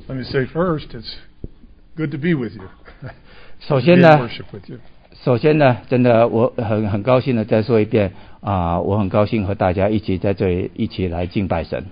Let me say first, it's good to be with you. 首先呢 worship with you. 首先呢，真的我很高兴的再说一遍我很高兴和大家一起在这里一起来敬拜神。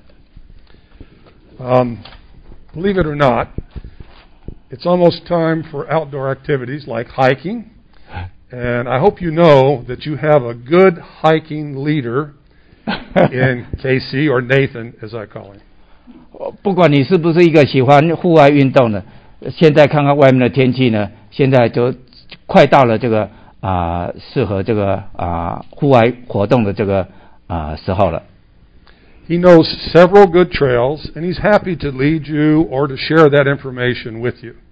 Believe it or not, it's almost time for outdoor activities like hiking, and I hope you know that you have a good hiking leader in Casey or Nathan, as I call him. 不管你是不是一个喜欢户外运动的，现在看看外面的天气呢，现在就快到了这个适合这个户外活动的这个时候了。 He knows several good trails, and he's happy to lead you or to share that information with you.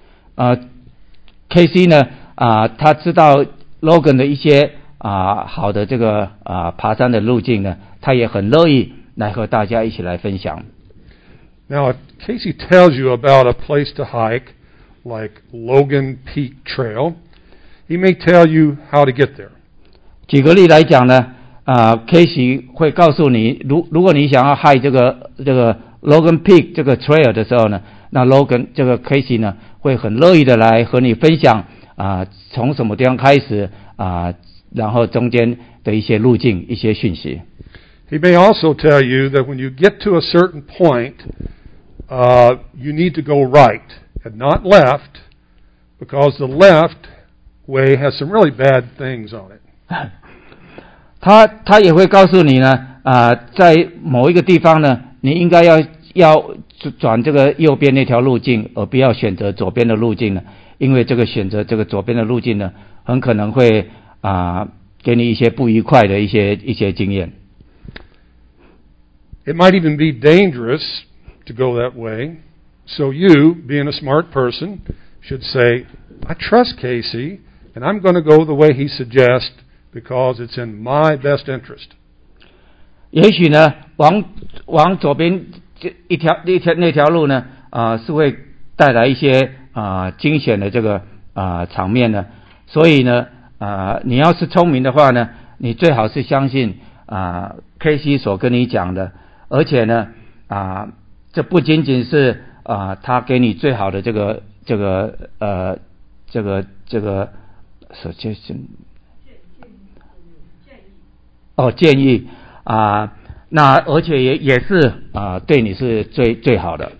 KC 呢他知道 Logan 的一些好的这个爬山的路径呢，他也很乐意来和大家一起来分享。 Now, if Casey tells you about a place to hike, like Logan Peak Trail, he may tell you how to get there. 举个例来讲呢，Casey 会告诉你，如果你想要 hike 这个 Logan Peak 这个 trail 的时候呢，那 Logan 这个 Casey 呢会很乐意的来和你分享从什么地方开始然后中间的一些路径、一些讯息。 He may also tell you that when you get to a certain point, you need to go right and not left, because the left way has some really bad things on it. 他也会告诉你呢，在某一个地方呢，你应该要转这个右边那条路径，而不要选择左边的路径呢，因为这个选择这个左边的路径呢，很可能会给你一些不愉快的一些经验。 It might even be dangerous to go that way. So you, being a smart person, should say, I trust Casey, and I'm going to go the way he suggests because it's in my best interest. 也许呢，往左边那条路呢，是会带来一些惊险的这个场面呢。所以呢，你要是聪明的话呢，你最好是相信Casey 所跟你讲的。而且呢，这不仅仅是他给你最好的这个建议那而且也是对你是最好的。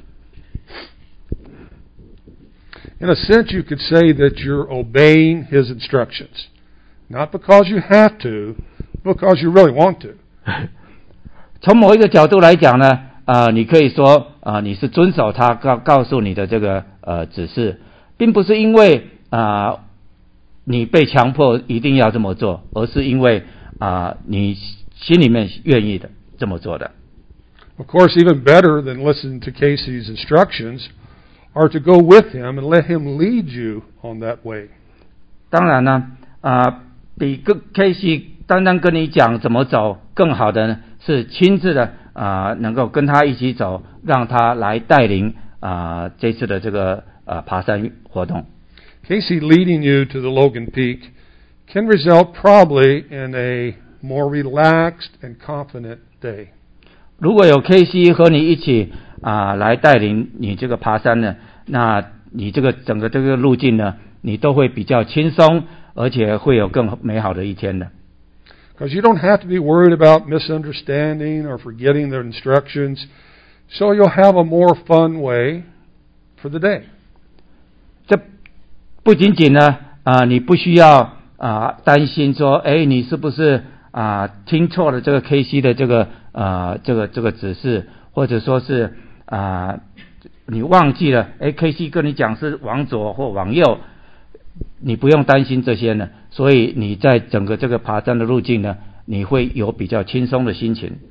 In a sense, you could say that you're obeying his instructions, not because you have to, because you really want to. 从某一个角度来讲呢，你可以说你是遵守他告诉你的这个指示，并不是因为你被强迫一定要这么做，而是因为你心里面愿意的这么做的。 Of course, even better than listening to Casey's instructions are to go with him and let him lead you on that way. 当然呢，比Casey 单单跟你讲怎么走更好的呢，是亲自的能够跟他一起走，让他来带领这次的这个爬山活动。 Casey leading you to the Logan Peak can result probably in a more relaxed and confident day. 如果有 Casey 和你一起来带领你这个爬山呢，那你这个整个这个路径呢，你都会比较轻松，而且会有更美好的一天的。 Because you don't have to be worried about misunderstanding or forgetting their instructions, so you'll have a more fun way for the day. 这不仅仅呢你不需要担心说，你是不是听错了这个 KC 的这个指示，或者说是你忘记了KC 跟你讲是往左或往右，你不用担心这些呢。所以你在整个这个爬山的路径呢，你会有比较轻松的心情。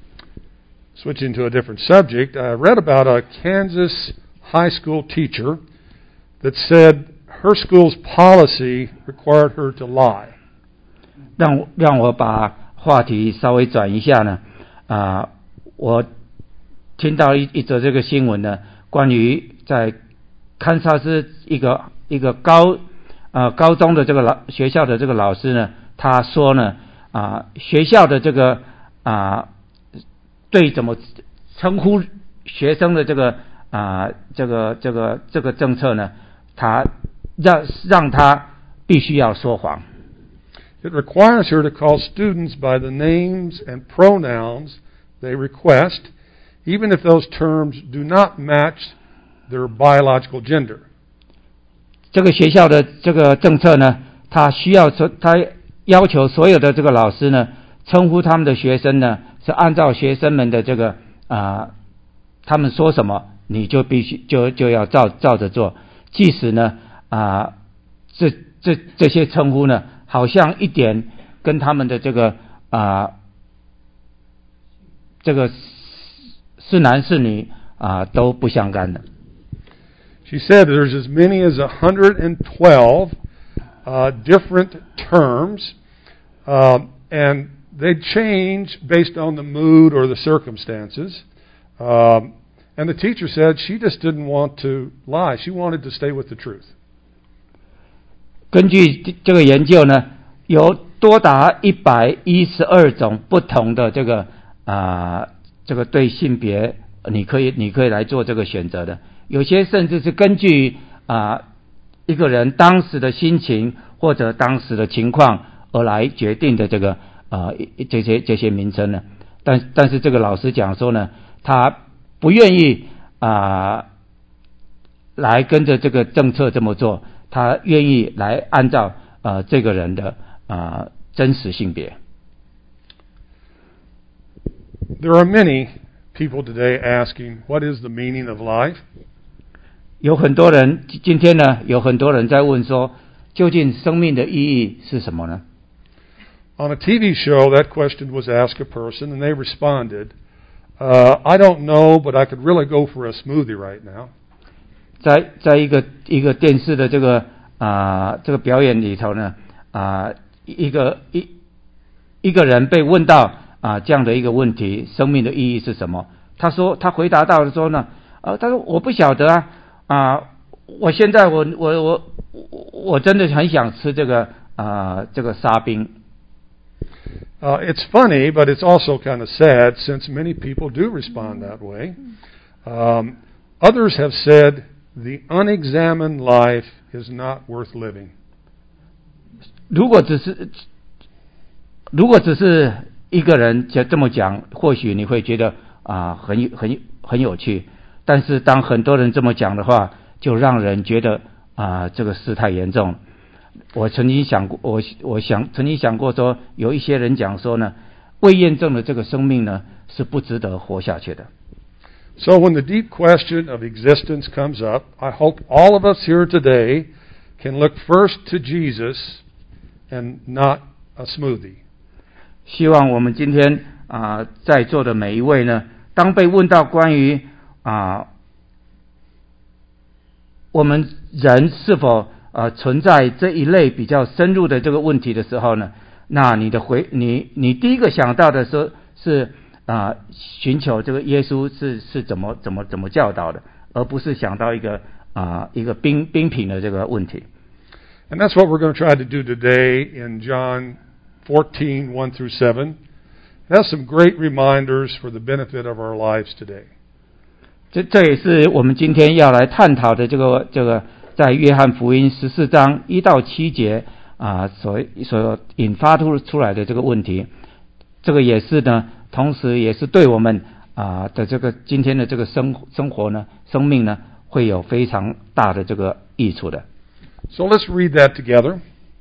Switching to a different subject, I read about a Kansas high school teacher that said her school's policy required her to lie. 让我把话题稍微转一下呢，我听到一则这个新闻呢，关于在堪萨斯一个高中的这个学校的这个老师呢，他说呢，学校的这个对怎么称呼学生的这个这个政策呢，他让他必须要说谎。 It requires her to call students by the names and pronouns they request, even if those terms do not match their biological gender. 这个学校的这个政策呢，他要求所有的这个老师呢，称呼他们的学生呢，是按照学生们的这个他们说什么，你就必须就要照着做，即使呢这些称呼呢，好像一点跟他们的这个是男是女都不相干的。 She said there's as many as 112 different terms, and they change based on the mood or the circumstances. And the teacher said she just didn't want to lie. She wanted to stay with the truth. 根据这个研究呢，有多达112种不同的这个对性别，你可以来做这个选择的。有些甚至是根据一个人当时的心情或者当时的情况而来决定的这个这些名称呢。但是这个老师讲说呢，他不愿意来跟着这个政策这么做，他愿意来按照这个人的真实性别。 There are many people today asking, what is the meaning of life? 有很多人今天呢，有很多人在问说，究竟生命的意义是什么呢？ On a TV show, that question was asked a person, and they responded, I don't know, but I could really go for a smoothie right now. 在一个电视的这个表演里头呢，一个人被问到这样的一个问题，生命的意义是什么？他回答到的说呢，他说我不晓得我现在我真的很想吃这个沙冰。 It's funny, but it's also kind of sad, since many people do respond that way. Others have said the unexamined life is not worth living. 如果只是一个人这么讲，或许你会觉得很有趣。但是当很多人这么讲的话，就让人觉得这个事太严重。我曾经想过说，有一些人讲说呢，未验证的这个生命呢是不值得活下去的。 So when the deep question of existence comes up, I hope all of us here today can look first to Jesus and not a smoothie. 希望我们今天在座的每一位呢，当被问到关于我们人是否存在这一类比较深入的这个问题的时候呢，那你第一个想到的是寻求这个耶稣是怎么教导的，而不是想到一个冰品的这个问题。 And that's what we're going to try to do today in John 14:1 through 7. It has some great reminders for the benefit of our lives today. 这也是我们今天要来探讨的这个在约翰福音14章1到7节所引发出来的这个问题。这个也是呢，同时也是对我们的这个今天的这个生活呢，生命呢，会有非常大的这个益处的。 So let's read that together.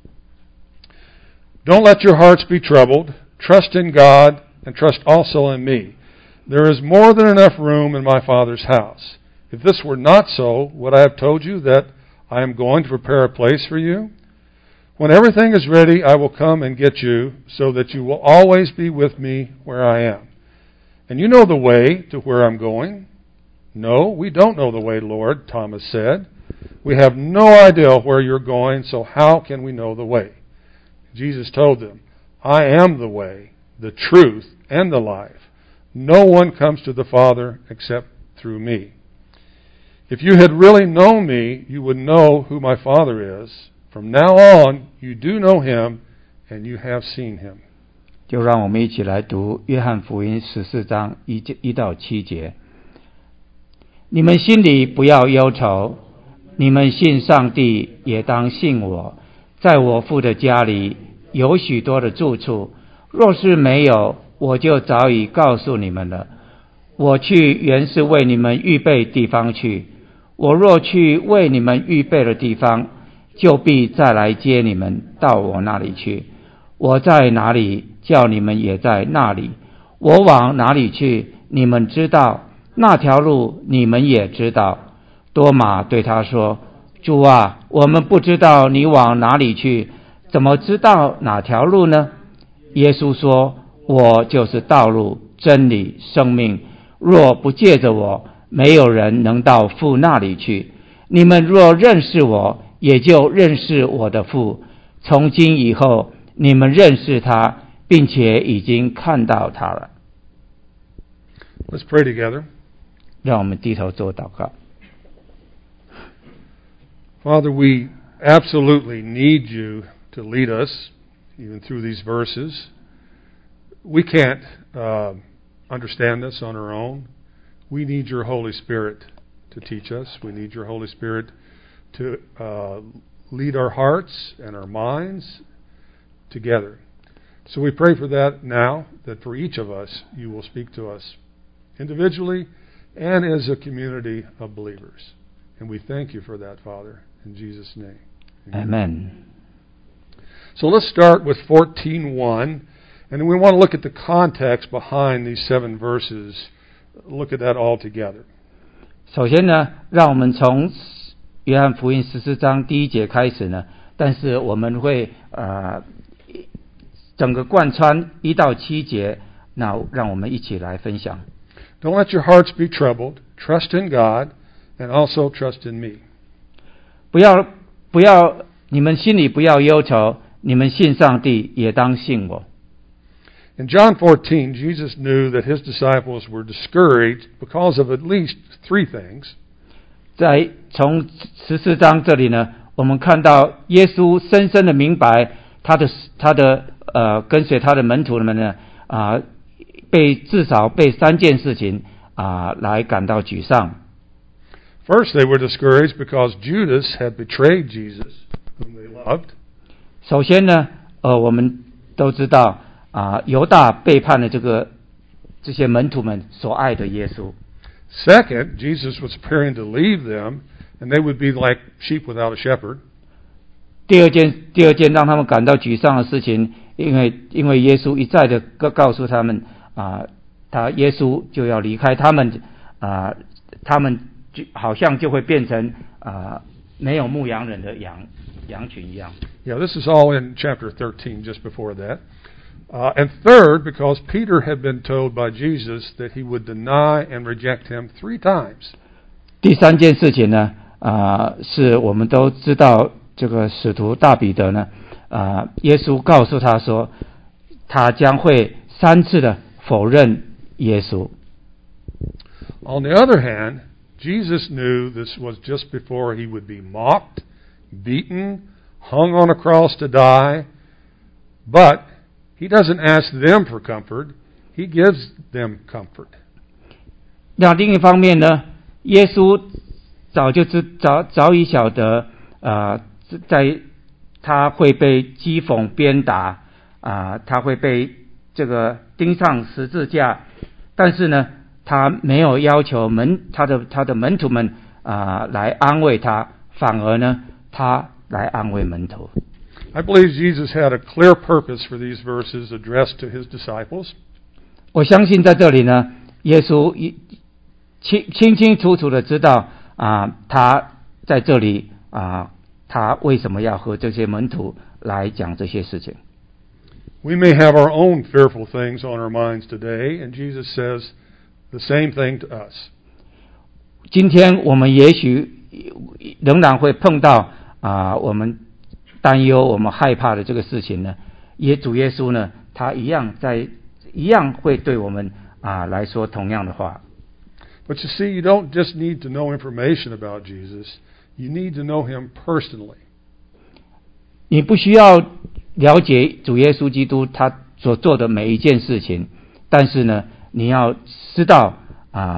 Don't let your hearts be troubled. Trust in God and trust also in me. There is more than enough room in my Father's house. If this were not so, would I have told you that I am going to prepare a place for you? When everything is ready, I will come and get you, so that you will always be with me where I am. And you know the way to where I'm going. No, we don't know the way, Lord, Thomas said. We have no idea where you're going, so how can we know the way? Jesus told them, I am the way, the truth, and the life. No one comes to the Father except through me. If you had really known me, you would know who my Father is. From now on, you do know him, and you have seen him. 就让我们一起来读约翰福音14章1到7节。 你们心里不要忧愁，你们信上帝也当信我。在我父的家里有许多的住处，若是没有，我就早已告诉你们了。我去原是为你们预备地方去，我若去为你们预备了地方，就必再来接你们到我那里去。我在哪里，叫你们也在那里。我往哪里去，你们知道，那条路你们也知道。多马对他说：主啊，我们不知道你往哪里去，怎么知道哪条路呢？耶稣说：我就是道路、真理、生命，若不借着我，没有人能到父那里去。你们若认识我，也就认识我的父。从今以后，你们认识他，并且已经看到他了。 Let's pray together. 让我们低头做祷告。 Father, we absolutely need you to lead us, even through these verses. We can't understand this on our own. We need your Holy Spirit to teach us. We need your Holy Spirit to lead our hearts and our minds together. So we pray for that now, that for each of us, you will speak to us individually and as a community of believers. And we thank you for that, Father, in Jesus' name. Amen. So let's start with 14:1, and we want to look at the context behind these 7 verses. Look at that all together. 首先呢，让我们从约翰福音14章第1节开始呢，但是我们会整个贯穿1到7节，那让我们一起来分享。 Don't let your hearts be troubled. Trust in God and also trust in me. 不要，你们心里不要忧愁，你们信上帝也当信我。 In John 14, Jesus knew that his disciples were discouraged because of at least 3 things. 在从14章这里呢，我们看到耶稣深深的明白他的跟随他的门徒们呢至少被3件事情来感到沮丧。 First, they were discouraged because Judas had betrayed Jesus, whom they loved. 首先呢，我们都知道犹大背叛了这些门徒们所爱的耶稣。 Second, Jesus was preparing to leave them, and they would be like sheep without a shepherd. 第二件让他们感到沮丧的事情，因为耶稣一再的告诉他们耶稣就要离开他们他们就好像就会变成没有牧羊人的羊群一样。 Yeah, this is all in chapter 13, just before that. And third, because Peter had been told by Jesus that he would deny and reject him 3 times. 第3件事情呢，是我们都知道，这个使徒大彼得呢，耶稣告诉他说，他将会3次的否认耶稣。 On the other hand, Jesus knew this was just before he would be mocked, beaten, hung on a cross to die, but he doesn't ask them for comfort, he gives them comfort. 那另一方面呢，耶稣早已晓得在他会被讥讽鞭打他会被这个钉上十字架，但是呢，他没有要求他的门徒们来安慰他，反而呢，他来安慰门徒。 I believe Jesus had a clear purpose for these verses addressed to his disciples. 我相信在这里呢，耶稣清清楚楚的知道他在这里他为什么要和这些门徒来讲这些事情。 We may have our own fearful things on our minds today, and Jesus says the same thing to us. 今天我们也许仍然会碰到我们担忧、我们害怕的这个事情呢，主耶稣呢，他一样会对我们来说同样的话。 But you see, you don't just need to know information about Jesus. You need to know him personally. 你不需要了解主耶稣基督他所做的每一件事情，但是呢，你要知道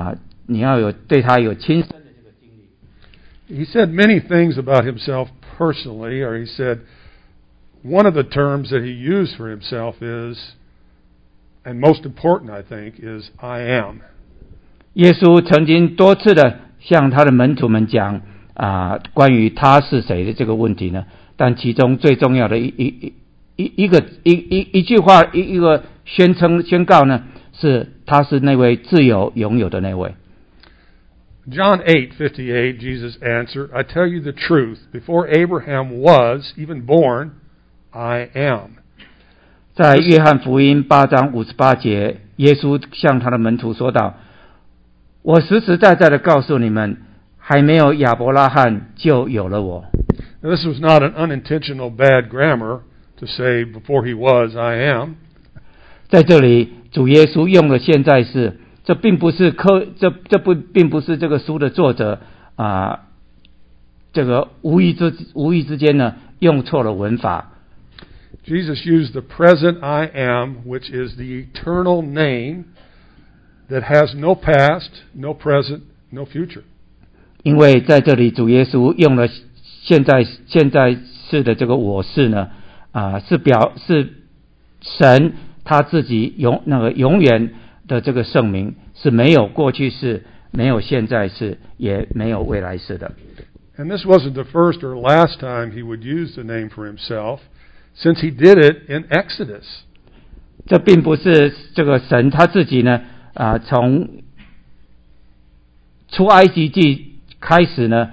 你要有对他有亲身的这个经历。 He said many things about himself personally, or he said one of the terms that he used for himself is, and most important, I think, is I am. 耶稣曾经多次的向他的门徒们讲关于他是谁的这个问题呢，但其中最重要的一句话，一个宣告呢，是他是那位自由拥有的那位。 John 8:58, Jesus answered, I tell you the truth, before Abraham was even born, I am. 在约翰福音8章58节，耶稣向他的门徒说道，我实实在在的告诉你们，还没有亚伯拉罕就有了我。 Now, this was not an unintentional bad grammar to say before he was, I am. 在这里，主耶稣用了现在式，这并不是这个书的作者这个无意之间呢用错了文法。 Jesus used the present I am, which is the eternal name that has no past, no present, no future. 因为在这里，主耶稣用了现在式的这个我是呢，是神他自己永远的这个圣名，是没有过去式，没有现在式，也没有未来式的。 And this wasn't the first or last time he would use the name for himself, since he did it in Exodus. 这并不是这个神他自己呢从出埃及记开始呢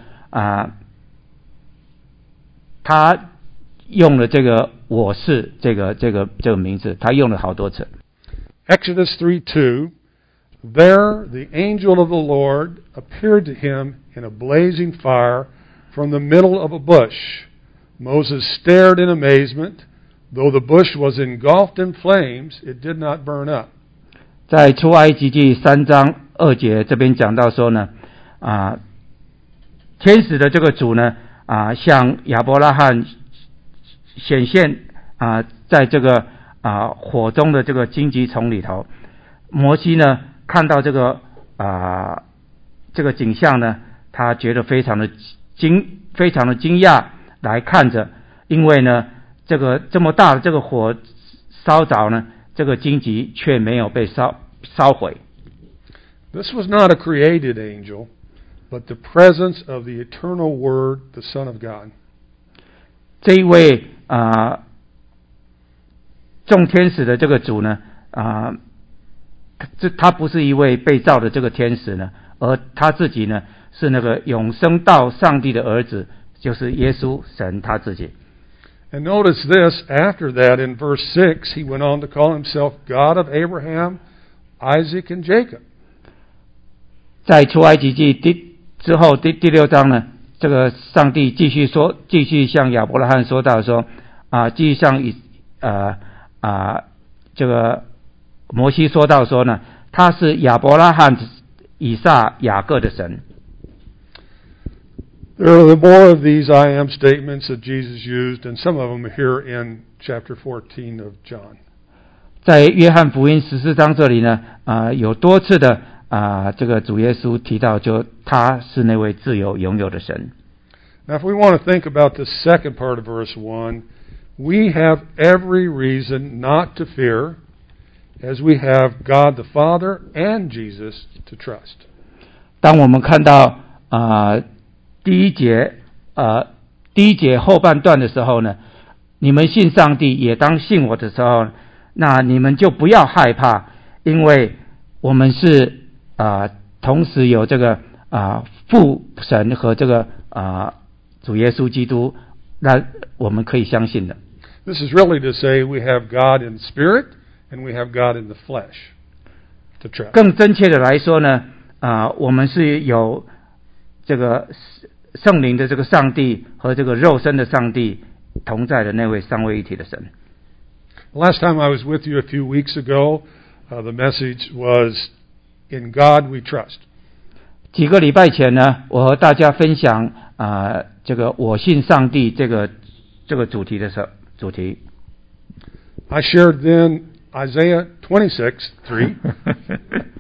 他用了这个我是这个名字，他用了好多次。 Exodus 3:2, There the angel of the Lord appeared to him in a blazing fire from the middle of a bush. Moses stared in amazement. Though the bush was engulfed in flames, it did not burn up. 在出埃及记3章2节这边讲到说呢天使的这个主呢向亚伯拉罕显现在这个火中的这个荆棘丛里头。摩西呢看到这个景象呢，他觉得非常的惊讶来看着，因为呢这么大的这个火烧着呢，这个荆棘却没有被烧毁。 This was not a created angel, but the presence of the eternal Word, the Son of God. 这一位众天使的这个主呢他不是一位被造的这个天使呢，而他自己呢是那个永生到上帝的儿子，就是耶稣神他自己。 And notice this, after that in verse 6, he went on to call himself God of Abraham, Isaac, and Jacob. 在出埃及记之后第6章呢，这个上帝继续向亚伯拉罕说到说继续向这个摩西说到说呢，他是亚伯拉罕、以撒、雅各的神。 There are more of these I am statements that Jesus used, and some of them are here in chapter 14 of John. 在约翰福音14章这里呢有多次的这个主耶稣提到，就他是那位自由拥有的神。 Now, if we want to think about the second part of verse 1, we have every reason not to fear, as we have God the Father and Jesus to trust. 当我们看到第一节后半段的时候呢，你们信上帝也当信我的时候，那你们就不要害怕，因为我们是同时有这个父神和这个主耶稣基督，那我们可以相信的。 This is really to say we have God in spirit and we have God in the flesh to trust. 更真切的来说呢我们是有这个圣灵的这个上帝和这个肉身的上帝同在的那位三位一体的神。 Last time I was with you a few weeks ago, the message was, In God we trust. 几个礼拜前呢，我和大家分享这个我信上帝这个主题的主题。 I shared then Isaiah 26:3.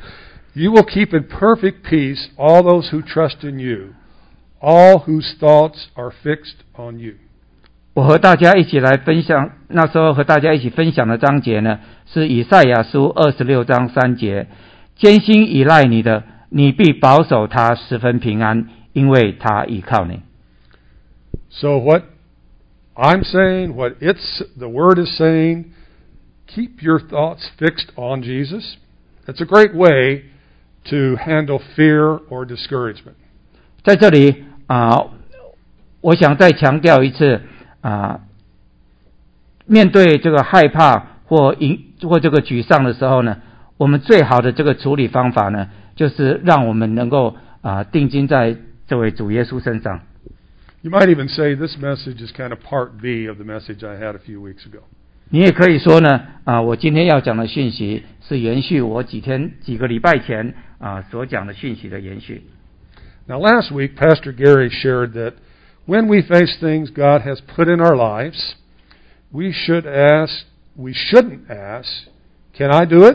You will keep in perfect peace all those who trust in you, all whose thoughts are fixed on you. 我和大家一起来分享，那时候和大家一起分享的章节呢，是以赛亚书26章3节，艰辛依赖你的，你必保守他十分平安，因为他依靠你。 So what I'm saying, what the Word is saying, keep your thoughts fixed on Jesus. That's a great way to handle fear or discouragement. 在这里我想再强调一次面对这个害怕或这个沮丧的时候呢，我们最好的这个处理方法呢，就是让我们能够定睛在这位主耶稣身上。 You might even say this message is kind of part B of the message I had a few weeks ago. 你也可以说呢我今天要讲的讯息是延续我几个礼拜前所讲的讯息的延续。 Now last week, Pastor Gary shared that when we face things God has put in our lives, we shouldn't ask, can I do it?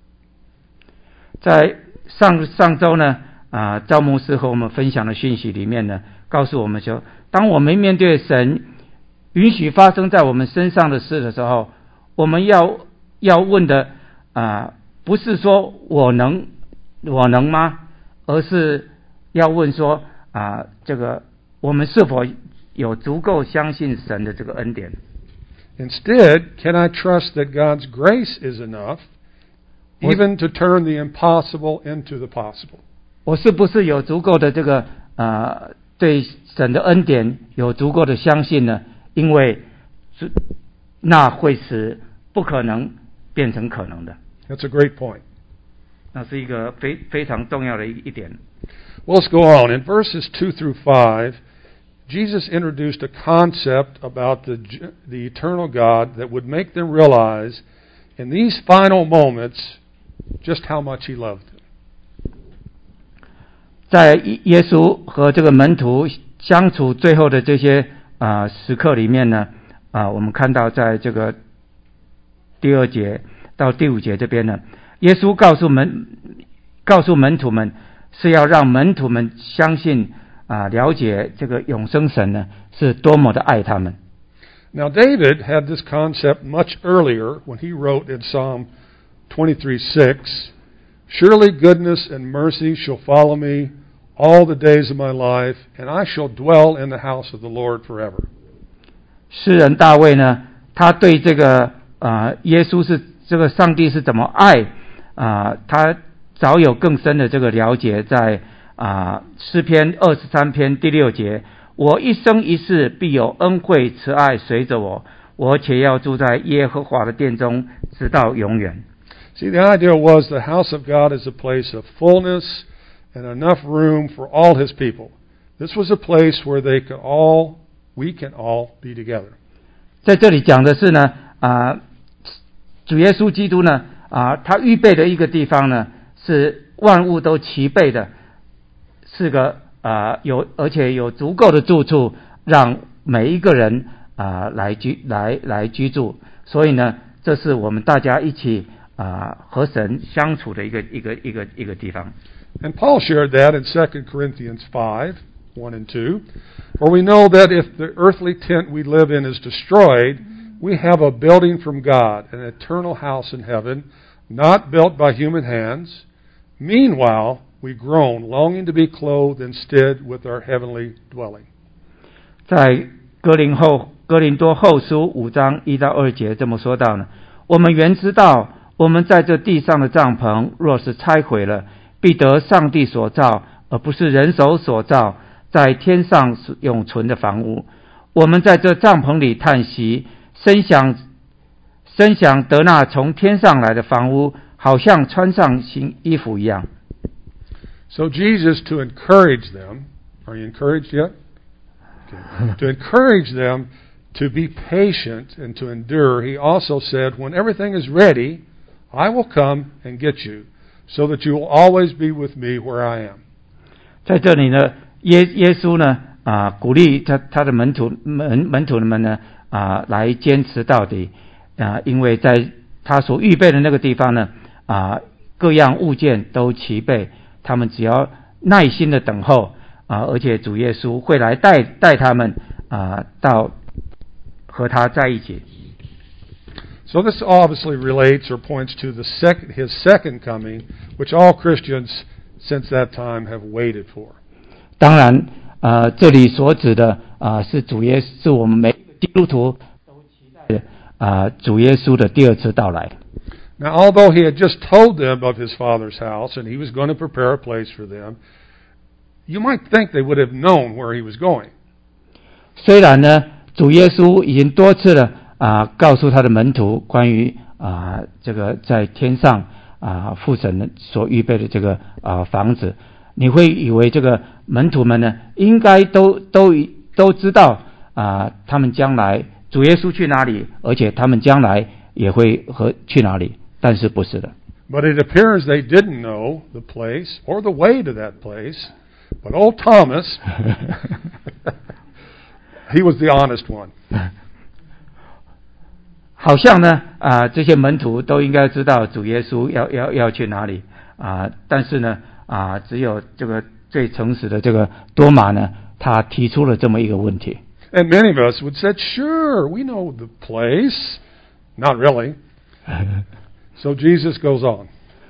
在上周呢赵牧师和我们分享的讯息里面呢，告诉我们说，当我们面对神允许发生在我们身上的事的时候，我们要问的不是说我能吗？而是要问说这个我们是否有足够相信神的这个恩典。 Instead, can I trust that God's grace is enough, even to turn the impossible into the possible? 我是不是有足够的这个对神的恩典有足够的相信呢？因为那会使不可能变成可能的。 That's a great point. 那是一个非常重要的一点。 Well, let's go on. In verses 2 through 5, Jesus introduced a concept about the eternal God that would make them realize in these final moments just how much He loved them. 在耶稣和这个门徒相处最后的这些时刻里面呢，我们看到在这个第2节到第5节这边呢，耶稣告诉门徒们是要让门徒们相信了解这个永生神呢是多么的爱他们。 Now David had this concept much earlier when he wrote in Psalm 23:6, Surely goodness and mercy shall follow me all the days of my life, and I shall dwell in the house of the Lord forever. 诗人大卫呢，他对这个耶稣是这个上帝是怎么爱他早有更深的这个了解，在诗篇23篇第6节，我一生一世必有恩惠慈爱随着我，我且要住在耶和华的殿中，直到永远。 See, the idea was the house of God is a place of fullness and enough room for all His people. This was a place where we can all be together. 在这里讲的是呢主耶稣基督呢他预备的一个地方呢，是万物都齐备的，是个而且有足够的住处，让每一个人来居住。所以呢，这是我们大家一起和神相处的一个地方。 And Paul shared that in 2 Corinthians 5:1 and 2, where we know that if the earthly tent we live in is destroyed, we have a building from God, an eternal house in heaven, not built by human hands. Meanwhile, we groan, longing to be clothed instead with our heavenly dwelling. 在哥林多后书5章1到2节这么说到呢，我们原知道，我们在这地上的帐篷若是拆毁了，必得上帝所造，而不是人手所造，在天上永存的房屋。我们在这帐篷里叹息，深想得那从天上来的房屋，好像穿上新衣服一样。 So Jesus, to encourage them, are you encouraged yet? Okay. To encourage them to be patient and to endure, He also said, when everything is ready, I will come and get you, so that you will always be with me where I am. 在这里呢，耶稣呢鼓励他的门徒们呢来坚持到底因为在他所预备的那个地方呢各样物件都齐备，他们只要耐心的等候而且主耶稣会来带他们到和他在一起。 So this obviously relates or points to his second coming, which all Christians since that time have waited for. 当然这里所指的是我们每个基督徒都期待的主耶稣的第二次到来。 Now, although he had just told them of his Father's house and he was going to prepare a place for them, you might think they would have known where he was going. 虽然呢，主耶稣已经多次的告诉他的门徒关于这个在天上父神所预备的这个房子，你会以为这个门徒们呢应该都知道他们将来主耶稣去哪里，而且他们将来也会去哪里，但是不是的。 But it appears they didn't know the place or the way to that place. But old Thomas, he was the honest one. 好像呢这些门徒都应该知道主耶稣要去哪里但是呢只有这个最诚实的这个多马呢，他提出了这么一个问题。 And many of us would say, "Sure, we know the place." Not really. So Jesus goes on.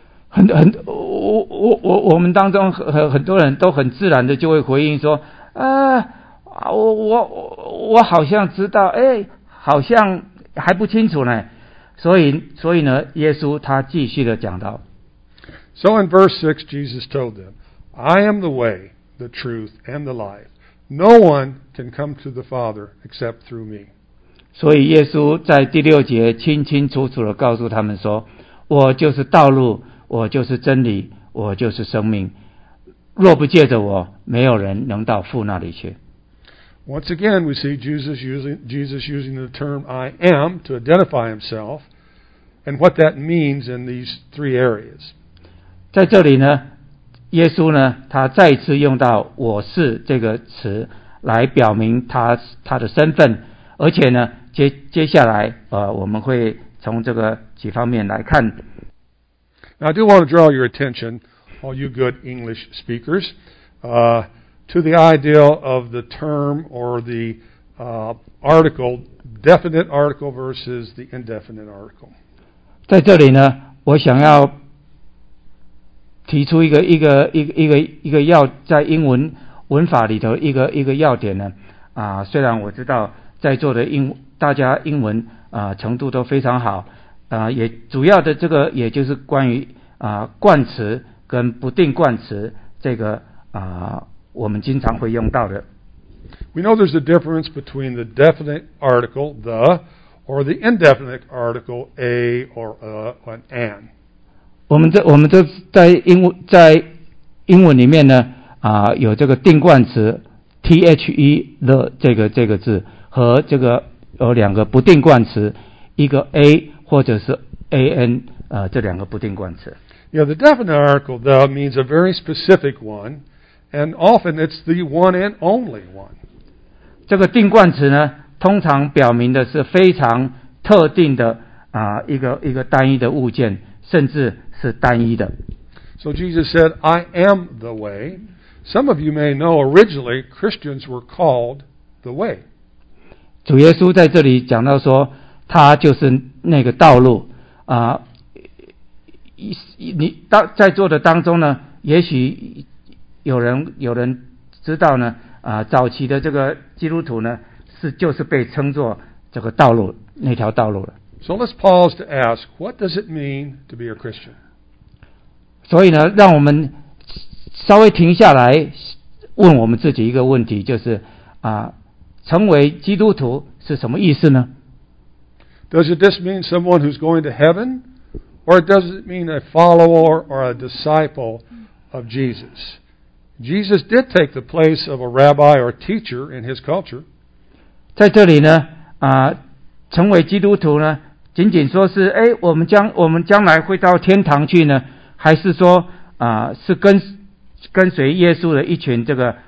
我们当中很多人都很自然的就会回应说我好像知道好像还不清楚呢。所以呢耶稣他继续的讲到 So in verse 6 Jesus told them, "I am the way, the truth, and the life. No one can come to the Father except through me." 所以耶稣在第6节清清楚楚的告诉他们说，我就是道路，我就是真理，我就是生命，若不借着我，没有人能到父那里去。 Once again, we see Jesus using the term "I am" to identify himself and what that means in these three areas. 在这里呢，耶稣呢，他再一次用到我是这个词来表明他的身份，而且呢接下来我们会从这个几方面来看。 Now, I do want to draw your attention, all you good English speakers, to the idea of the term or the article, definite article versus the indefinite article. 在这里呢，我想要提出一个要在英文文法里头一个要点呢虽然我知道在座的大家英文程度都非常好也主要的这个也就是关于冠词跟不定冠词这个我们经常会用到的。 We know there's a difference between the definite article, the, or the indefinite article, a or an. 我们这在英文里面呢有这个定冠词 the 这个字和这个有两个不定冠词，一个 a 或者是 an 这两个不定冠词。 Yeah, the definite article, the, means a very specific one, and often it's the one and only one. 这个定冠词呢，通常表明的是非常特定的一个单一的物件，甚至是单一的。 So Jesus said, "I am the way." Some of you may know originally Christians were called the way. 主耶稣在这里讲到说，他就是那个道路你在座的当中呢，也许有人知道呢早期的这个基督徒呢就是被称作这个道路那条道路了。 So let's pause to ask, what does it mean to be a Christian? 所以呢，让我们稍微停下来问我们自己一个问题，就是成为基督徒是什么意思呢？ Does this mean someone who's going to heaven? Or does it mean a follower or a disciple of Jesus? Jesus did take the place of a rabbi or teacher in his culture. 在这里呢成为基督徒呢，仅仅说是我们将来会到天堂去呢，还是说是跟随耶稣的一群这个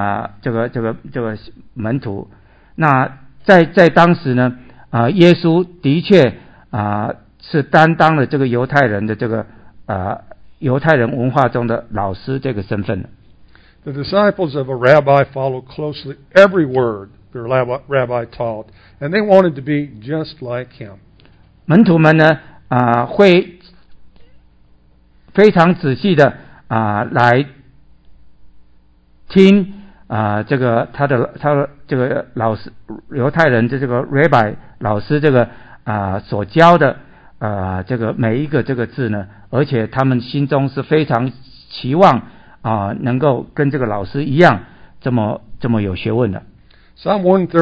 门徒？那在当时呢耶稣的确是担当了这个犹太人的这个犹太人文化中的老师这个身份了。 The disciples of a rabbi followed closely every word their rabbi taught, and they wanted to be just like him. 门徒们呢，会非常仔细的来听这个他的这个老师犹太人的这个 rabbi 老师这个所教的这个每一个这个字呢，而且他们心中是非常期望能够跟这个老师一样这么有学问的。 Psalm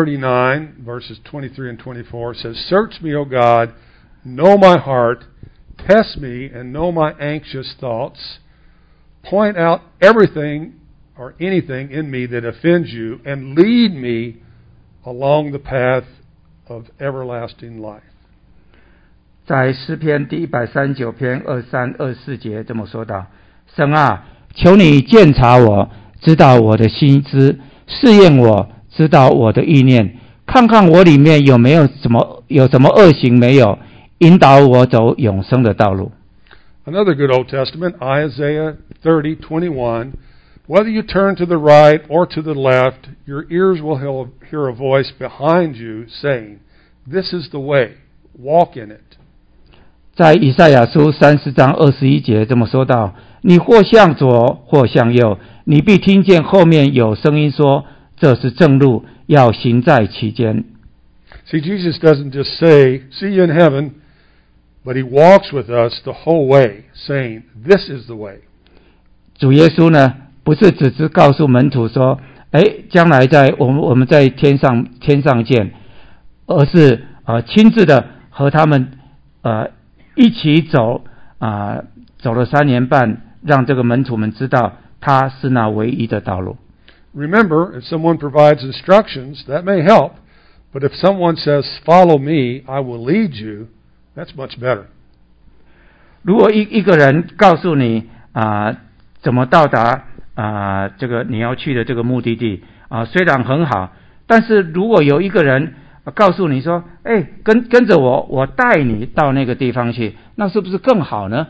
139 verses 23 and 24 says, "Search me, O God, know my heart, test me and know my anxious thoughts. Point out everything or anything in me that offends you, and lead me along the path of everlasting life." 在诗篇第139篇23、24节这么说道：神啊，求你鉴察我，知道我的心思，试验我，知道我的意念，看看我里面有什么恶行没有，引导我走永生的道路。 Another good Old Testament, Isaiah 30:21, "Whether you turn to the right or to the left, your ears will hear a voice behind you saying, This is the way, walk in it." 在以赛亚书30章21节这么说道：你或向左或向右，你必听见后面有声音说，这是正路，要行在其间。 See, Jesus doesn't just say, "See you in heaven," but he walks with us the whole way, saying, "This is the way." 主耶稣呢，不是只是告诉门徒说，将来我们在天上见，而是亲自的和他们一起走走了3年半，让这个门徒们知道他是那唯一的道路。 Remember, if someone provides instructions, that may help, but if someone says, "Follow me, I will lead you," that's much better. 如果一个人告诉你怎么到达这个你要去的这个目的地虽然很好，但是如果有一个人告诉你说，跟着我带你到那个地方去，那是不是更好呢？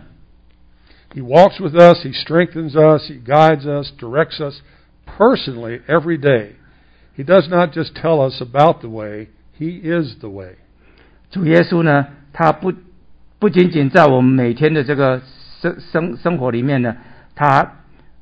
He walks with us, he strengthens us, he guides us, directs us personally every day. He does not just tell us about the way, he is the way. 主耶稣呢，他不仅仅在我们每天的这个生活里面呢，他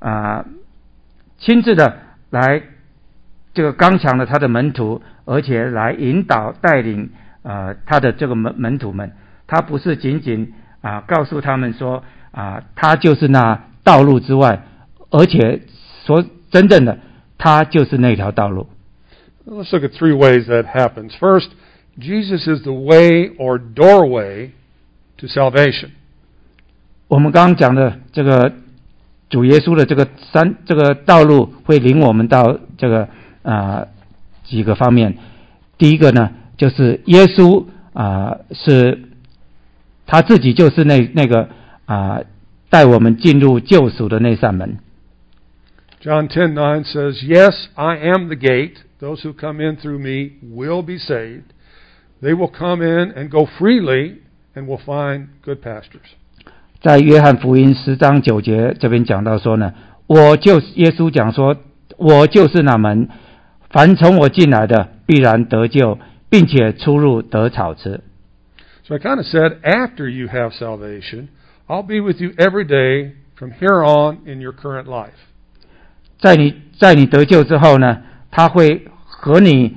亲自的来这个刚强的他的门徒，而且来引导带领他的这个门徒们。他不是仅仅告诉他们说他就是那道路之外，而且说真正的他就是那条道路。 Let's look at 3 ways that happens. First, Jesus is the way or doorway to salvation. 我们刚刚讲的这个主耶稣的这个道路会领我们到这个几个方面。第一个呢，就是耶稣是他自己就是那个带我们进入救赎的那扇门。 John 10:9 says, "Yes, I am the gate. Those who come in through me will be saved. They will come in and go freely and will find good pastures." 在约翰福音10章9节这边讲到说呢，耶稣讲说，我就是那门，凡从我进来的必然得救，并且出入得草吃。 So I kind of said, after you have salvation, I'll be with you every day from here on in your current life. 在你得救之后呢，他会和你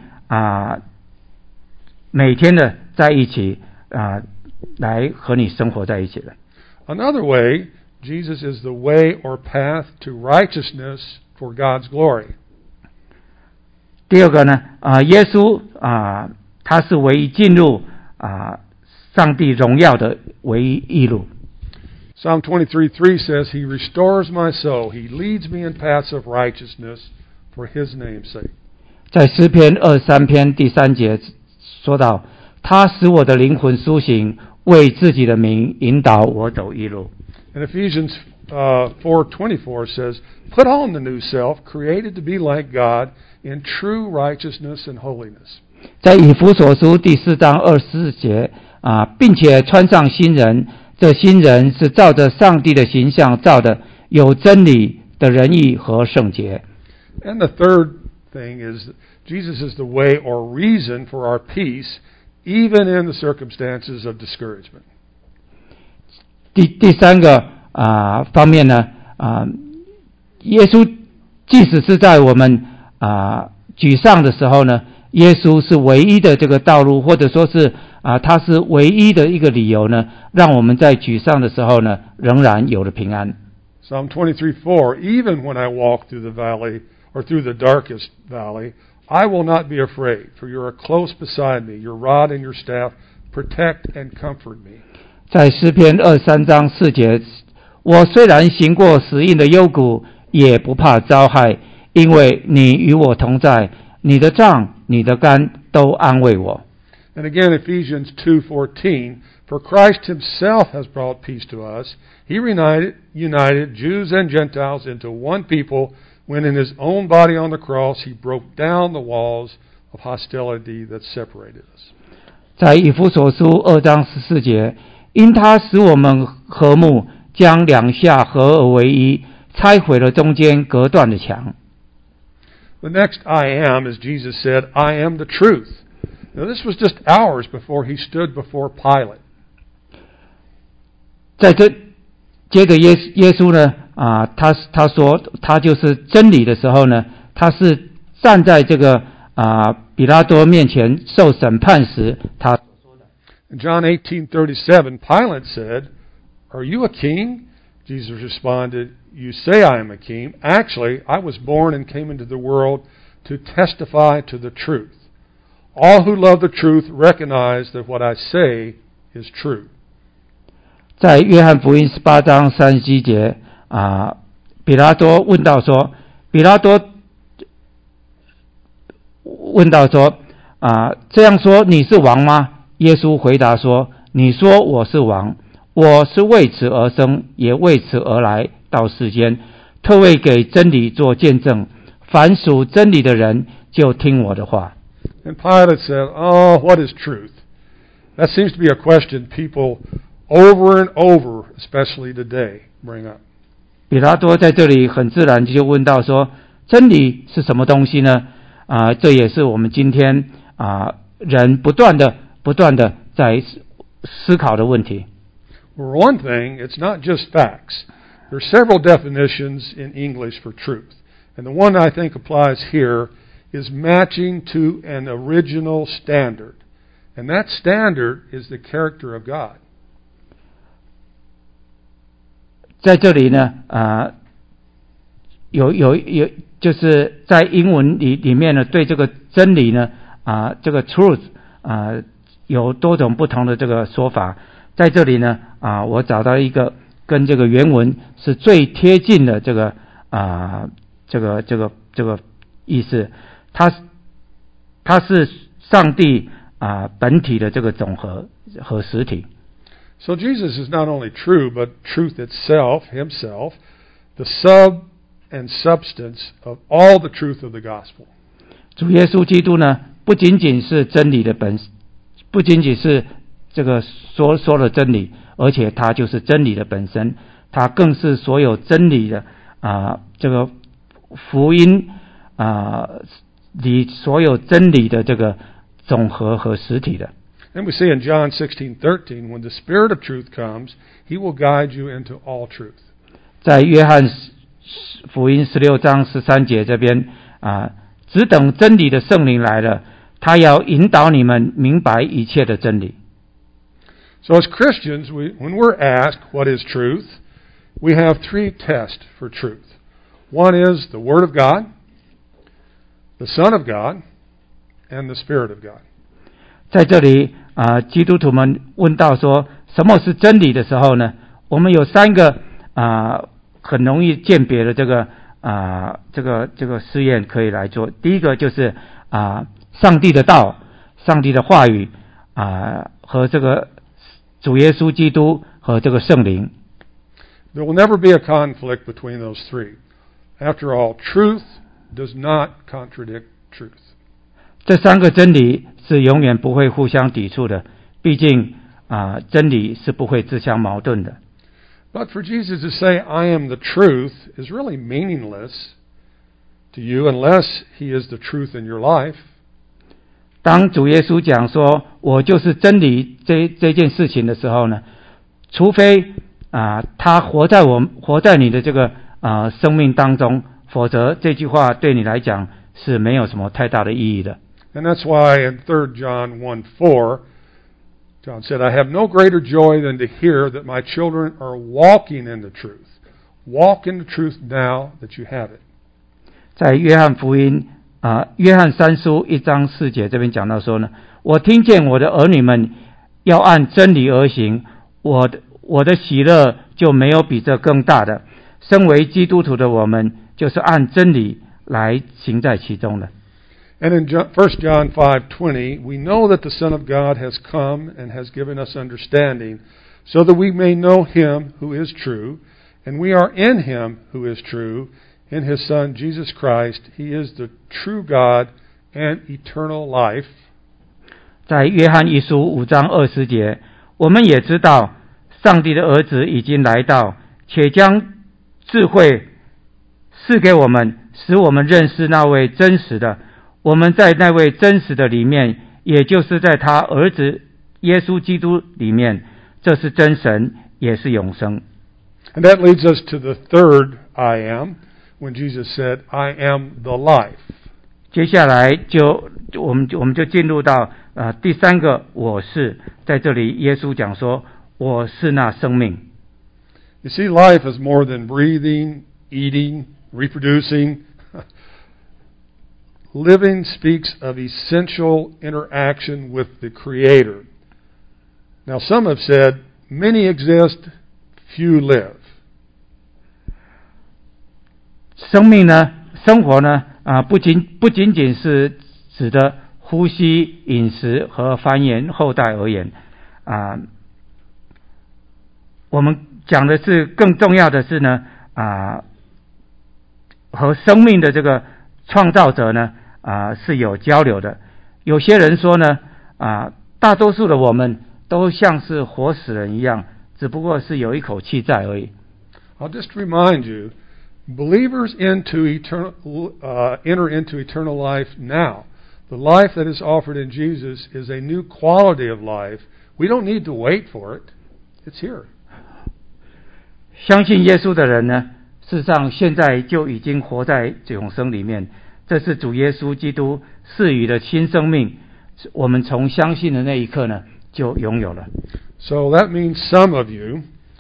每天的在一起来和你生活在一起的。 Another way, Jesus is the way or path to righteousness for God's glory. 第二个呢，耶稣他是唯一进入上帝荣耀的唯一路。 Psalm 23:3 says, "He restores my soul. He leads me in paths of righteousness for His name's sake." 在诗篇23篇第3节说到，他使我的灵魂苏醒，为自己的名引导我走义路。 And Ephesians 4:24 says, "Put on the new self, created to be like God in true righteousness and holiness." 在以弗所书第4章24节并且穿上新人， 这新人是照着上帝的形象造的，有真理的仁义和圣洁。 And the third thing is Jesus is the way or reason for our peace, even in the circumstances of discouragement. 第三个方面呢耶稣即使是在我们沮丧的时候呢，耶稣是唯一的这个道路，或者说是他是唯一的一个理由呢，让我们在沮丧的时候呢，仍然有了平安。 Psalm 23:4, even when I walk through the valley or through the darkest valley, I will not be afraid, for you are close beside me. Your rod and your staff protect and comfort me. 在诗篇23章4节，我虽然行过死荫的幽谷，也不怕遭害，因为你与我同在，你的杖你的竿都安慰我。 And again, Ephesians 2:14, for Christ himself has brought peace to us. He united Jews and Gentiles into one people when in his own body on the cross he broke down the walls of hostility that separated us. 在以弗所书2章14节，因他使我们和睦，将两下合而为一，拆毁了中间隔断的墙。 The next I am, as Jesus said, I am the truth. Now this was just hours before he stood before Pilate. 在这接着耶稣呢他说他就是真理的时候呢，他是站在这个比拉多面前受审判时，他 In John 18:37, Pilate said, "Are you a king?" Jesus responded, "You say I am a king. Actually, I was born and came into the world to testify to the truth. All who love the truth recognize that what I say is true." 在约翰福音18章37节比拉多问到说这样说你是王吗？耶稣回答说，你说我是王，我是为此而生，也为此而来到世间，特为给真理做见证，凡属真理的人就听我的话。 And Pilate said, "Oh, what is truth?" That seems to be a question people over and over, especially today, bring up. 比拉多在这里很自然就问到说，真理是什么东西呢？这也是我们今天人不断的在思考的问题。 For one thing, it's not just facts. There are several definitions in English for truth. And the one I think applies here is matching to an original standard. And that standard is the character of God. 在这里呢有就是在英文里面呢，对这个真理呢这个 truth 有多种不同的这个说法。在这里呢我找到一个跟这个原文是最贴近的这个意思，它是上帝本体的这个总和和实体。 So Jesus is not only true, but truth itself, himself, the sub and substance of all the truth of the gospel. 主耶稣基督呢，不仅仅是真理的不仅仅是这个说的真理，而且他就是真理的本身，他更是所有真理的这个福音里所有真理的这个总和和实体的。 And we see in John 16:13, when the Spirit of truth comes, he will guide you into all truth. 在约翰福音16章13节这边只等真理的圣灵来了，他要引导你们明白一切的真理。 So as Christians, when we're asked what is truth, we have three tests for truth. One is the Word of God, the Son of God, and the Spirit of God. 在这里基督徒们问到说什么是真理的时候呢，我们有三个很容易鉴别的这个试验可以来做。第一个就是上帝的道、上帝的话语和这个主耶稣基督和这个圣灵。 There will never be a conflict between those three. After all, truth does not contradict truth. 这三个真理是永远不会互相抵触的，毕竟真理是不会自相矛盾的。 But for Jesus to say, I am the truth, is really meaningless to you unless He is the truth in your life. 当主耶稣讲说我就是真理这件事情的时候呢，除非他活在你的这个生命当中，否则这句话对你来讲是没有什么太大的意义的。 And that's why in 3 John 1:4, John said, I have no greater joy than to hear that my children are walking in the truth. Walk in the truth now that you have it. 在约翰福音约翰3书1章4节这边讲到说呢，我听见我的儿女们要按真理而行，我的喜乐就没有比这更大的。身为基督徒的我们，就是按真理来行在其中的。 And in 1 John 5:20, we know that the Son of God has come and has given us understanding, so that we may know Him who is true, and we are in Him who is true, in His Son Jesus Christ. He is the true God and eternal life. 在约翰一书5章20节，我们也知道上帝的儿子已经来到，且将智慧赐给我们，使我们认识那位真实的。我们在那位真实的里面，也就是在他儿子耶稣基督里面，这是真神，也是永生。 And that leads us to the third I am, when Jesus said, I am the life. 接下来我们就进入到第三个我是，在这里耶稣讲说我是那生命。 You see, life is more than breathing, eating, reproducing. Living speaks of essential interaction with the Creator. Now, some have said, many exist, few live. 生命呢，生活呢，不仅仅是指的呼吸、饮食和繁衍后代而言，我们讲的是更重要的是呢，和生命的这个创造者呢，是有交流的。有些人说呢，大多数的我们都像是活死人一样，只不过是有一口气在而已。 I'll just remind you, believers enter into eternal life now. The life that is offered in Jesus is a new quality of life. We don't need to wait for it. It's here. 相信耶稣的人呢，事实上现在就已经活在永生里面。这是主耶稣基督赐予的新生命，我们从相信的那一刻呢，就拥有了。 So that means some of you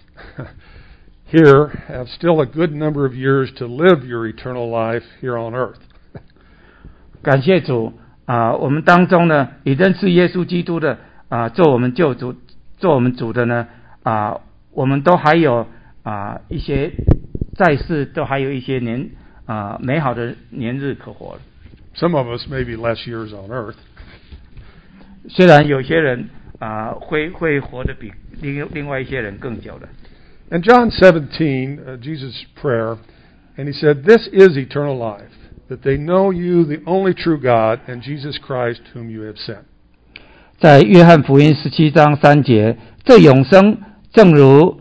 here have still a good number of years to live your eternal life here on earth. 感谢主我们当中呢，已认识耶稣基督的做我们救主、做我们主的呢我们都还有一些在世都还有一些美好的年日可活了。 Some of us maybe less years on earth. 虽然有些人会活得比另外一些人更久的。 In John 17, Jesus' prayer, and He said, "This is eternal life, that they know You, the only true God, and Jesus Christ, whom You have sent." 在约翰福音17章3节，这永生正如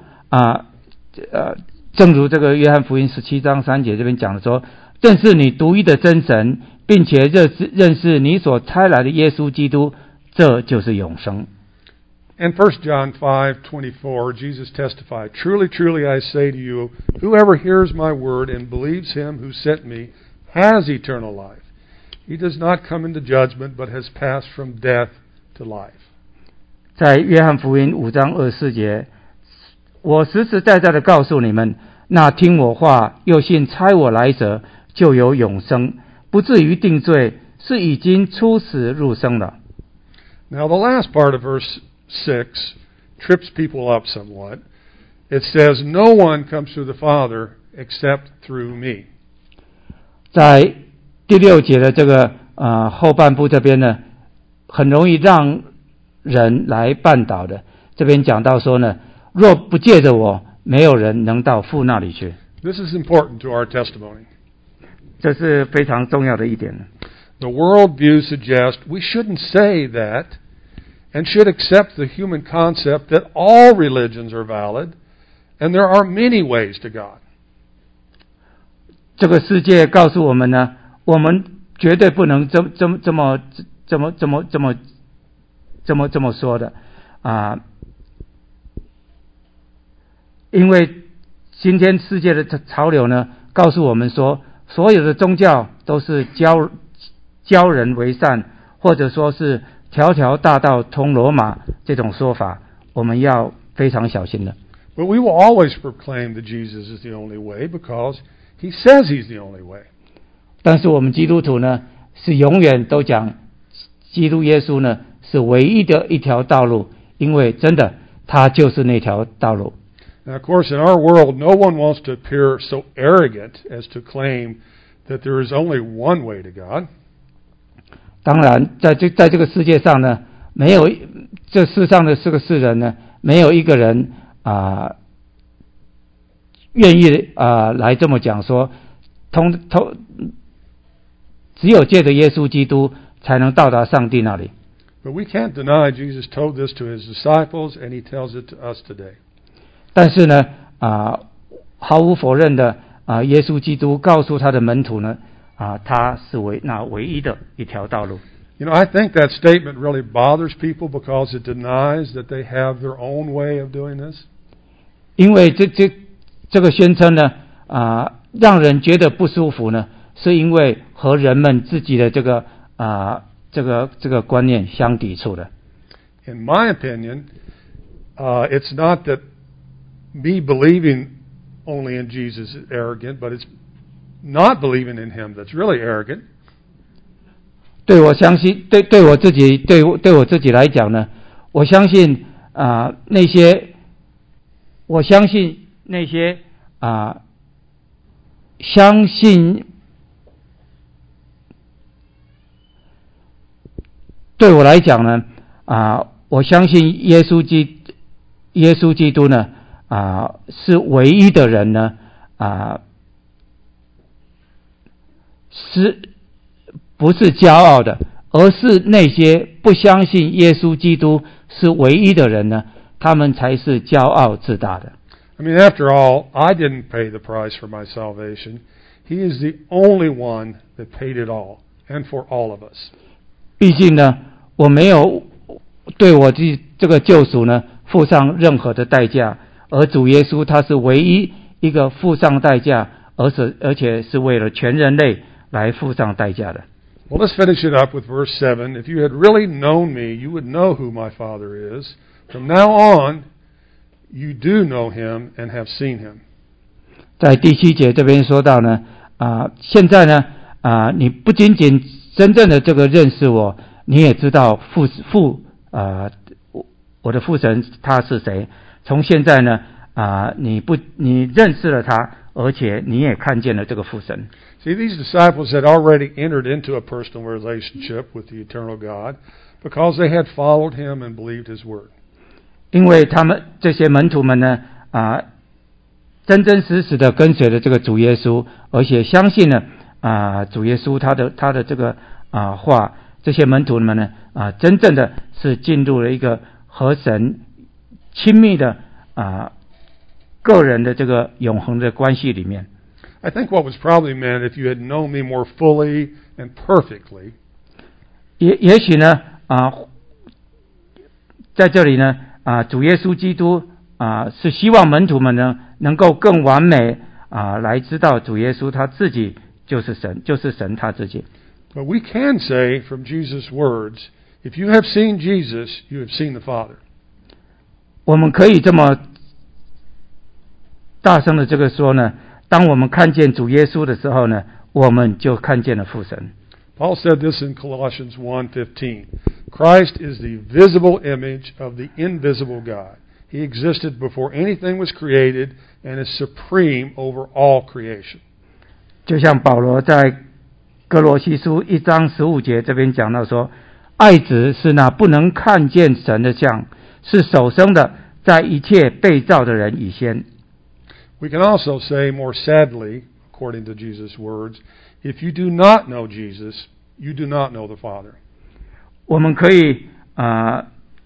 这个约翰福音17章3节这边讲的说，正是你独一的真神，并且认识你所差来的耶稣基督，这就是永生。 In 1 John 5:24, Jesus testified, "Truly, truly, I say to you, whoever hears my word and believes Him who sent me has eternal life. He does not come into judgment, but has passed from death to life." 在约翰福音5章24节，我实实在在的告诉你们，那听我话又信差我来者，就有永生，不至于定罪，是已经出死入生了。 Now the last part of verse 6 trips people up somewhat. It says, "No one comes to the Father except through me." 在第6节的这个后半部这边呢，很容易让人来绊倒的。这边讲到说呢，若不借着我，没有人能到父那里去。 This is important to our testimony. 这是非常重要的一点。 The world view suggests we shouldn't say that. and should accept the human concept that all religions are valid and there are many ways to God. 这个世界告诉我们呢，我们绝对不能这么说的啊，因为今天世界的潮流呢，告诉我们说，所有的宗教都是教人为善，或者说是条条大道通罗马这种说法，我们要非常小心的。 But we will always proclaim that Jesus is the only way because He says He's the only way. 但是我们基督徒呢，是永远都讲基督耶稣呢是唯一的一条道路，因为真的他就是那条道路。 Now, of course, in our world, no one wants to appear so arrogant as to claim that there is only one way to God. 当然，在这个世界上呢，没有这世上的这个世人呢，没有一个人愿意来这么讲说，只有借着耶稣基督才能到达上帝那里。 But we can't deny Jesus told this to His disciples, and He tells it to us today. 但是呢，毫无否认的耶稣基督告诉他的门徒呢，他是唯一的一条道路。 You know, I think that statement really bothers people because it denies that they have their own way of doing this. 因为这个宣称呢，让人觉得不舒服呢，是因为和人们自己的这个观念相抵触的。 In my opinion, it's not that me believing only in Jesus is arrogant, but it's not believing in Him that's really arrogant. 对我相信，对我自己来讲呢，我相信那些相信，对我来讲呢，我相信耶稣基督呢，是唯一的人呢，不是骄傲的，而是那些不相信耶稣基督是唯一的人呢，他们才是骄傲自大的。 I mean, after all, I didn't pay the price for my salvation. He is the only one that paid it all, and for all of us. 毕竟呢，我没有对我这个救赎呢付上任何的代价，而主耶稣他是唯一一个付上代价，而且是为了全人类来付上代价的。 Well, let's finish it up with verse 7. If you had really known me, you would know who my Father is. From now on, you do know Him and have seen Him. 在第7节这边说到呢，现在呢，你不仅仅真正的这个认识我，你也知道我的父神他是谁。从现在呢，你认识了他，而且你也看见了这个父神。 See, these disciples had already entered into a personal relationship with the eternal God because they had followed Him and believed His word. 因为他们这些门徒们呢，真真实实的跟随了这个主耶稣，而且相信了主耶稣他的这个话，这些门徒们呢，真正的是进入了一个和神亲密的个人的这个永恒的关系里面。 I think what was probably meant, if you had known me more fully and perfectly, 也许呢，在这里呢，主耶稣基督是希望门徒们呢能够更完美来知道主耶稣他自己就是神他自己。 But we can say from Jesus' words, if you have seen Jesus, you have seen the Father. 我们可以这么大声的这个说呢，当我们看见主耶稣的时候呢，我们就看见了父神。 Paul said this in Colossians 1:15. Christ is the visible image of the invisible God. He existed before anything was created and is supreme over all creation. 就像保罗在哥罗西书1章15节这边讲到说，爱子是那不能看见神的像，是首生的，在一切被造的人以先。 We can also say more sadly, according to Jesus' words, if you do not know Jesus, you do not know the Father. 我们可以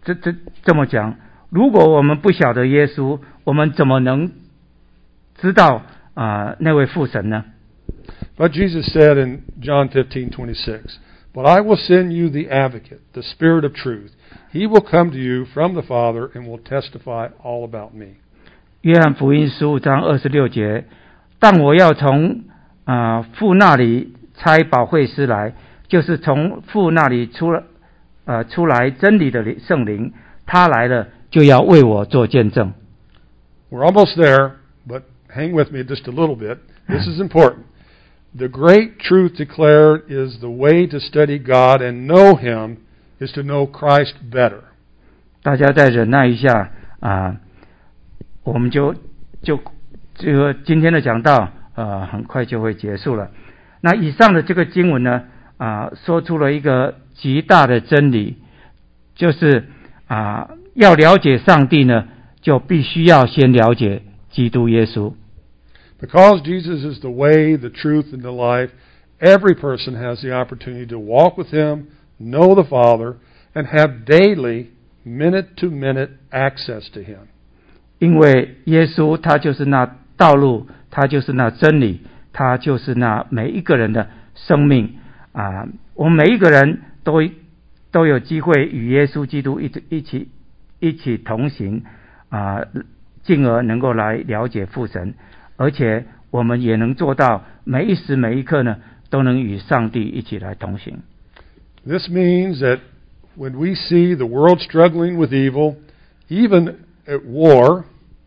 这么讲，如果我们不晓得耶稣，我们怎么能知道那位父神呢？ But Jesus said in John 15:26, "But I will send you the advocate, the Spirit of truth. He will come to you from the Father and will testify all about me." 约翰福音15章26节，但我要从父那里差保惠师来，就是从父那里出来真理的圣灵，他来了就要为我做见证。 We're almost there, but hang with me just a little bit. This is important. The great truth declared is the way to study God and know Him is to know Christ better. 大家再忍耐一下我们就今天的讲道很快就会结束了。那以上的这个经文呢说出了一个极大的真理，就是要了解上帝呢，就必须要先了解基督耶稣。 Because Jesus is the way, the truth, and the life, every person has the opportunity to walk with Him, know the Father, and have daily, minute-to-minute access to Him. 因为耶稣他就是那道路，他就是那真理，他就是那每一个人的生命我们每一个人都有机会与耶稣基督一起同行进而能够来了解父神，而且我们也能做到每一时每一刻呢，都能与上帝一起来同行。 This means that when we see the world struggling with evil, even at war,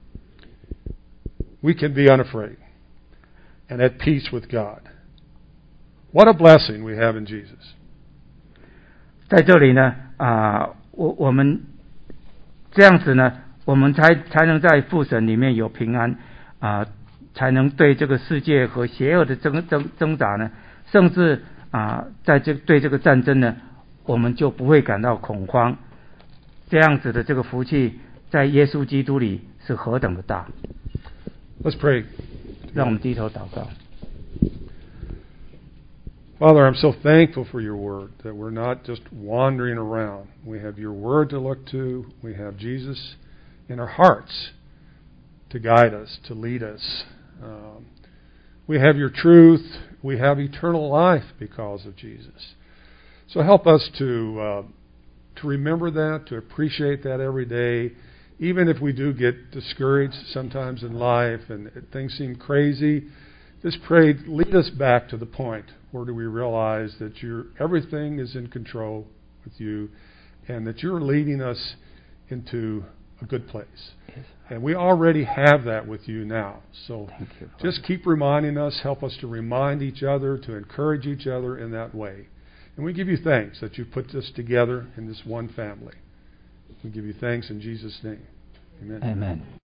we can be unafraid and at peace with God. What a blessing we have in Jesus. 在这里呢我们这样子呢，我们才能在父神里面有平安才能对这个世界和邪恶的挣扎呢，甚至对这个战争呢，我们就不会感到恐慌。这样子的这个福气，在耶稣基督里是何等的大。 Let's pray. 让我们低头祷告。 Father, I'm so thankful for your word, that we're not just wandering around. We have your word to look to. We have Jesus in our hearts to guide us, to lead us. We have your truth. We have eternal life because of Jesus. So help us to remember that, to appreciate that every day, even if we do get discouraged sometimes in life and things seem crazy. Just pray, lead us back to the point where do we realize that everything is in control with you and that you're leading us into a good place. Yes. And we already have that with you now. So Thank you, just keep reminding us, help us to remind each other, to encourage each other in that way. And we give you thanks that you've put us together in this one family. We give you thanks in Jesus' name. Amen. Amen.